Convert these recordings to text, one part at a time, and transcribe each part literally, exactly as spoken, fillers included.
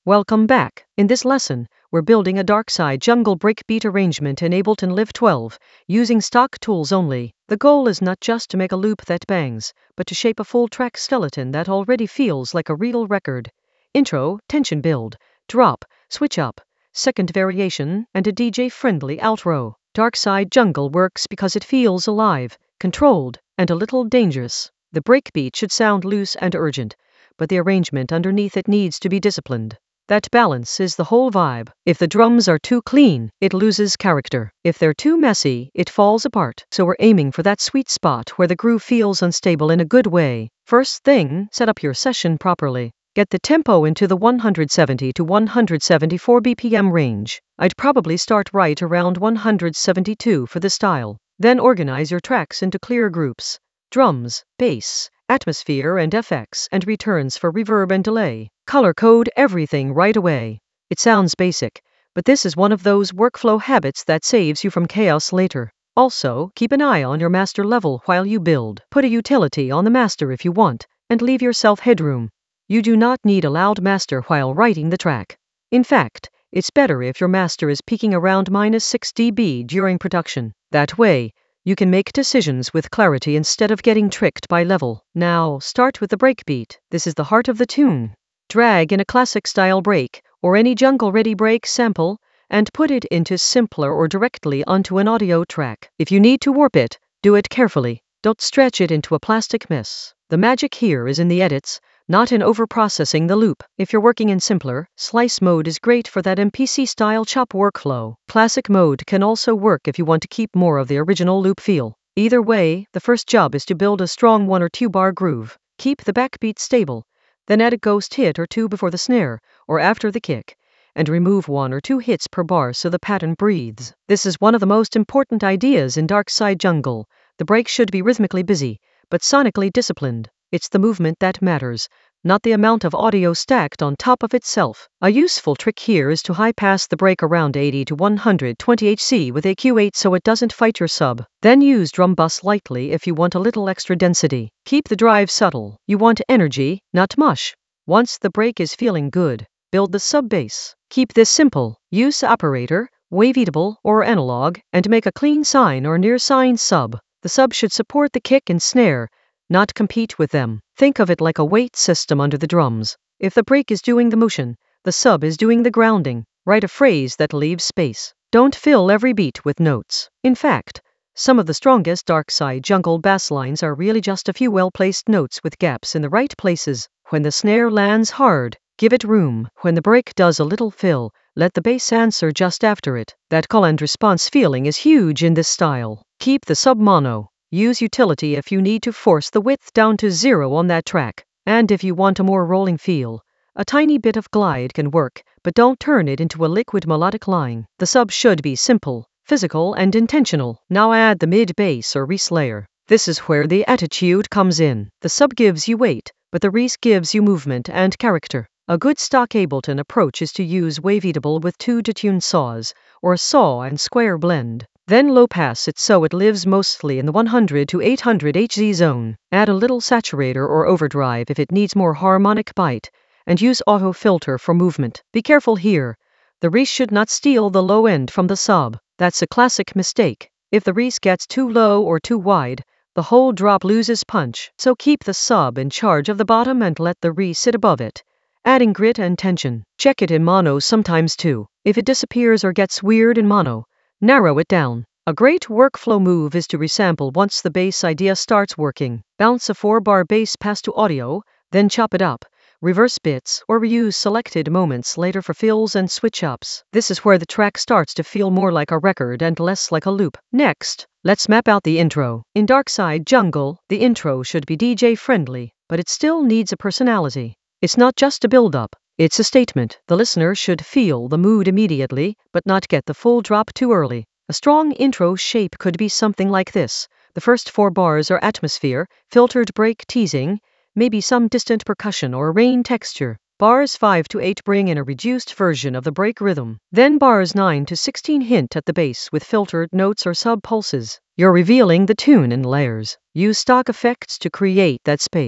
Welcome back. In this lesson, we're building a Darkside Jungle breakbeat arrangement in Ableton Live twelve, using stock tools only. The goal is not just to make a loop that bangs, but to shape a full track skeleton that already feels like a real record. Intro, tension build, drop, switch up, second variation, and a D J-friendly outro. Darkside Jungle works because it feels alive, controlled, and a little dangerous. The breakbeat should sound loose and urgent, but the arrangement underneath it needs to be disciplined. That balance is the whole vibe. If the drums are too clean, it loses character. If they're too messy, it falls apart. So we're aiming for that sweet spot where the groove feels unstable in a good way. First thing, set up your session properly. Get the tempo into the one hundred seventy to one hundred seventy-four B P M range. I'd probably start right around one hundred seventy-two for the style. Then organize your tracks into clear groups. Drums, bass, atmosphere and F X, and returns for reverb and delay. Color code everything right away. It sounds basic, but this is one of those workflow habits that saves you from chaos later. Also, keep an eye on your master level while you build. Put a utility on the master if you want, and leave yourself headroom. You do not need a loud master while writing the track. In fact, it's better if your master is peaking around minus six decibels during production. That way, you can make decisions with clarity instead of getting tricked by level. Now, start with the breakbeat. This is the heart of the tune. Drag in a classic style break, or any jungle-ready break sample, and put it into simpler or directly onto an audio track. If you need to warp it, do it carefully. Don't stretch it into a plastic mess. The magic here is in the edits, not in overprocessing the loop. If you're working in simpler, slice mode is great for that M P C-style chop workflow. Classic mode can also work if you want to keep more of the original loop feel. Either way, the first job is to build a strong one or two bar groove. Keep the backbeat stable, then add a ghost hit or two before the snare, or after the kick, and remove one or two hits per bar so the pattern breathes. This is one of the most important ideas in Darkside Jungle. The break should be rhythmically busy, but sonically disciplined. It's the movement that matters, not the amount of audio stacked on top of itself. A useful trick here is to high-pass the break around eighty to one hundred twenty hertz with A Q eight so it doesn't fight your sub. Then use drum bus lightly if you want a little extra density. Keep the drive subtle. You want energy, not mush. Once the break is feeling good, build the sub bass. Keep this simple. Use operator, waveatable, or analog, and make a clean sine or near sine sub. The sub should support the kick and snare, not compete with them. Think of it like a weight system under the drums. If the break is doing the motion, the sub is doing the grounding. Write a phrase that leaves space. Don't fill every beat with notes. In fact, some of the strongest Darkside Jungle bass lines are really just a few well-placed notes with gaps in the right places. When the snare lands hard, give it room. When the break does a little fill, let the bass answer just after it. That call and response feeling is huge in this style. Keep the sub mono. Use utility if you need to force the width down to zero on that track. And if you want a more rolling feel, a tiny bit of glide can work, but don't turn it into a liquid melodic line. The sub should be simple, physical, and intentional. Now add the mid bass or reese layer. This is where the attitude comes in. The sub gives you weight, but the reese gives you movement and character. A good stock Ableton approach is to use waveatable with two detuned saws, or a saw and square blend. Then low pass it so it lives mostly in the one hundred to eight hundred hertz zone. Add a little saturator or overdrive if it needs more harmonic bite, and use auto filter for movement. Be careful here. The reese should not steal the low end from the sub. That's a classic mistake. If the reese gets too low or too wide, the whole drop loses punch. So keep the sub in charge of the bottom and let the reese sit above it, adding grit and tension. Check it in mono sometimes too. If it disappears or gets weird in mono, narrow it down. A great workflow move is to resample once the bass idea starts working. Bounce a four-bar bass pass to audio, then chop it up, reverse bits, or reuse selected moments later for fills and switch-ups. This is where the track starts to feel more like a record and less like a loop. Next, let's map out the intro. In Darkside Jungle, the intro should be D J-friendly, but it still needs a personality. It's not just a build-up. It's a statement. The listener should feel the mood immediately, but not get the full drop too early. A strong intro shape could be something like this. The first four bars are atmosphere, filtered break teasing, maybe some distant percussion or rain texture. Bars five to eight bring in a reduced version of the break rhythm. Then bars nine to sixteen hint at the bass with filtered notes or sub-pulses. You're revealing the tune in layers. Use stock effects to create that space.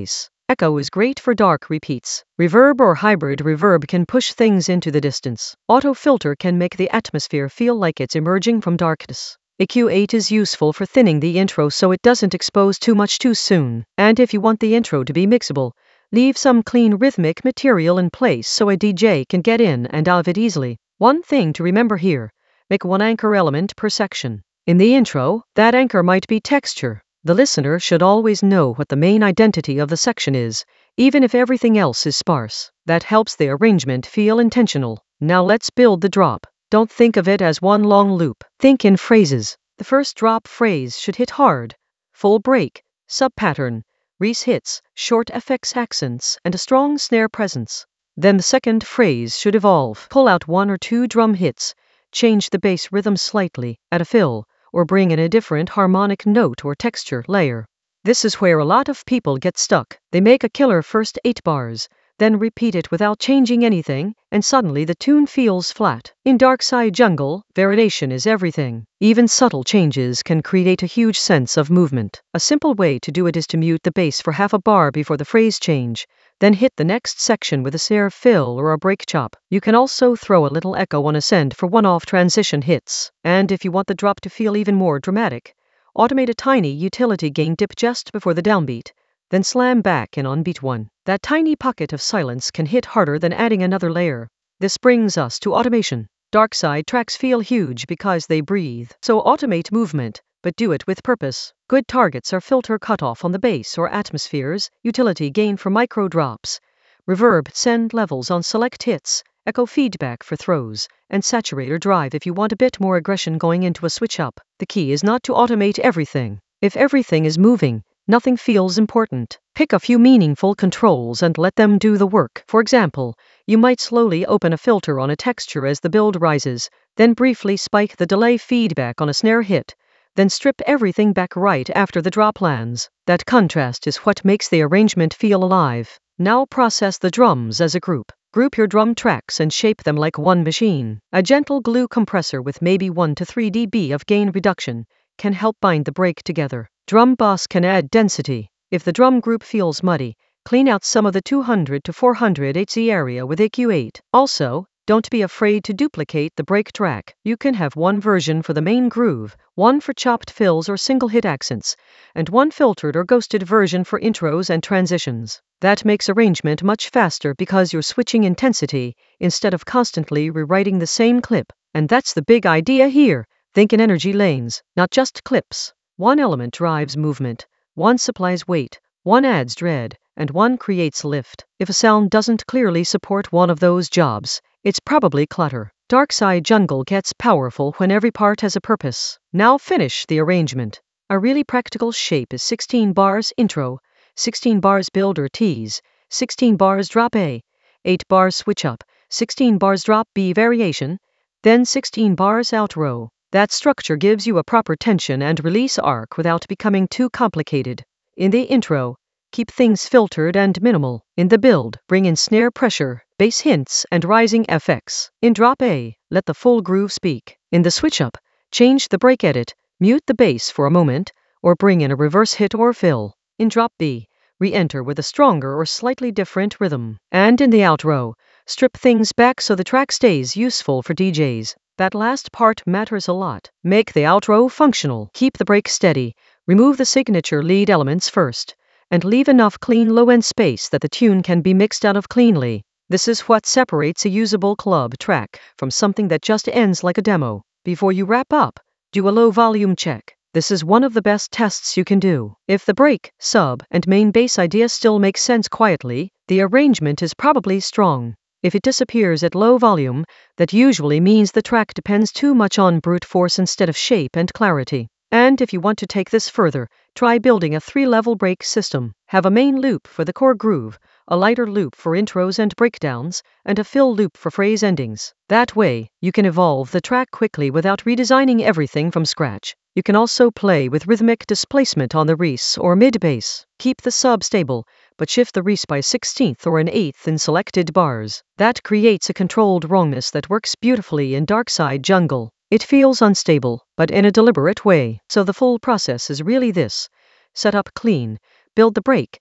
Echo is great for dark repeats. Reverb or hybrid reverb can push things into the distance. Auto filter can make the atmosphere feel like it's emerging from darkness. E Q eight is useful for thinning the intro so it doesn't expose too much too soon. And if you want the intro to be mixable, leave some clean rhythmic material in place so a D J can get in and out of it easily. One thing to remember here, make one anchor element per section. In the intro, that anchor might be texture. The listener should always know what the main identity of the section is, even if everything else is sparse. That helps the arrangement feel intentional. Now let's build the drop. Don't think of it as one long loop. Think in phrases. The first drop phrase should hit hard, full break, sub-pattern, Reese hits, short F X accents, and a strong snare presence. Then the second phrase should evolve. Pull out one or two drum hits, change the bass rhythm slightly, add a fill, or bring in a different harmonic note or texture layer. This is where a lot of people get stuck. They make a killer first eight bars, then repeat it without changing anything, and suddenly the tune feels flat. In Darkside Jungle, variation is everything. Even subtle changes can create a huge sense of movement. A simple way to do it is to mute the bass for half a bar before the phrase change, then hit the next section with a snare fill or a break chop. You can also throw a little echo on ascend for one-off transition hits. And if you want the drop to feel even more dramatic, automate a tiny utility gain dip just before the downbeat, then slam back in on beat one. That tiny pocket of silence can hit harder than adding another layer. This brings us to automation. Darkside tracks feel huge because they breathe. So automate movement, but do it with purpose. Good targets are filter cutoff on the bass or atmospheres, utility gain for micro drops, reverb send levels on select hits, echo feedback for throws, and saturator drive if you want a bit more aggression going into a switch up. The key is not to automate everything. If everything is moving, nothing feels important. Pick a few meaningful controls and let them do the work. For example, you might slowly open a filter on a texture as the build rises, then briefly spike the delay feedback on a snare hit, then strip everything back right after the drop lands. That contrast is what makes the arrangement feel alive. Now process the drums as a group. Group your drum tracks and shape them like one machine. A gentle glue compressor with maybe one to three decibels of gain reduction can help bind the break together. Drum bus can add density. If the drum group feels muddy, clean out some of the two hundred to four hundred hertz area with E Q eight. Also, don't be afraid to duplicate the break track. You can have one version for the main groove, one for chopped fills or single hit accents, and one filtered or ghosted version for intros and transitions. That makes arrangement much faster because you're switching intensity instead of constantly rewriting the same clip. And that's the big idea here. Think in energy lanes, not just clips. One element drives movement, one supplies weight, one adds dread, and one creates lift. If a sound doesn't clearly support one of those jobs, it's probably clutter. Darkside Jungle gets powerful when every part has a purpose. Now finish the arrangement. A really practical shape is sixteen bars intro, sixteen bars build or tease, sixteen bars drop A, eight bars switch up, sixteen bars drop B variation, then sixteen bars outro. That structure gives you a proper tension and release arc without becoming too complicated. In the intro, keep things filtered and minimal. In the build, bring in snare pressure, bass hints, and rising F X. In drop A, let the full groove speak. In the switch up, change the break edit, mute the bass for a moment, or bring in a reverse hit or fill. In drop B, re-enter with a stronger or slightly different rhythm. And in the outro, strip things back so the track stays useful for D Js. That last part matters a lot. Make the outro functional. Keep the break steady. Remove the signature lead elements first, and leave enough clean low-end space that the tune can be mixed out of cleanly. This is what separates a usable club track from something that just ends like a demo. Before you wrap up, do a low volume check. This is one of the best tests you can do. If the break, sub, and main bass idea still make sense quietly, the arrangement is probably strong. If it disappears at low volume, that usually means the track depends too much on brute force instead of shape and clarity. And if you want to take this further, try building a three-level break system. Have a main loop for the core groove, a lighter loop for intros and breakdowns, and a fill loop for phrase endings. That way, you can evolve the track quickly without redesigning everything from scratch. You can also play with rhythmic displacement on the Reese or mid-bass. Keep the sub stable, but shift the Reese by a sixteenth or an eighth in selected bars. That creates a controlled wrongness that works beautifully in Darkside Jungle. It feels unstable, but in a deliberate way. So the full process is really this. Set up clean, build the break,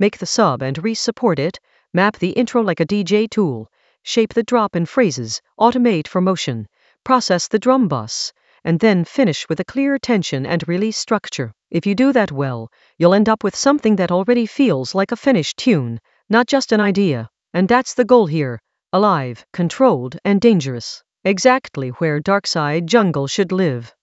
Make the sub and re-support it, map the intro like a D J tool, shape the drop in phrases, automate for motion, process the drum bus, and then finish with a clear tension and release structure. If you do that well, you'll end up with something that already feels like a finished tune, not just an idea. And that's the goal here: alive, controlled, and dangerous. Exactly where Darkside Jungle should live.